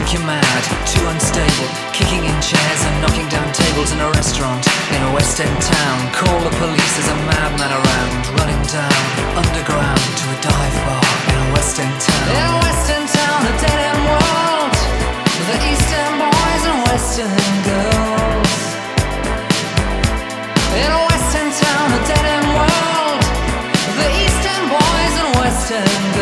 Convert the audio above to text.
think you're mad, too unstable, kicking in chairs and knocking down tables in a restaurant in a West End town. Call the police, there's a madman around, running down underground to a dive bar in a West End town. In a West End town, a dead end world, the East End boys and West End girls. In a West End town, a dead end world, the East End boys and West End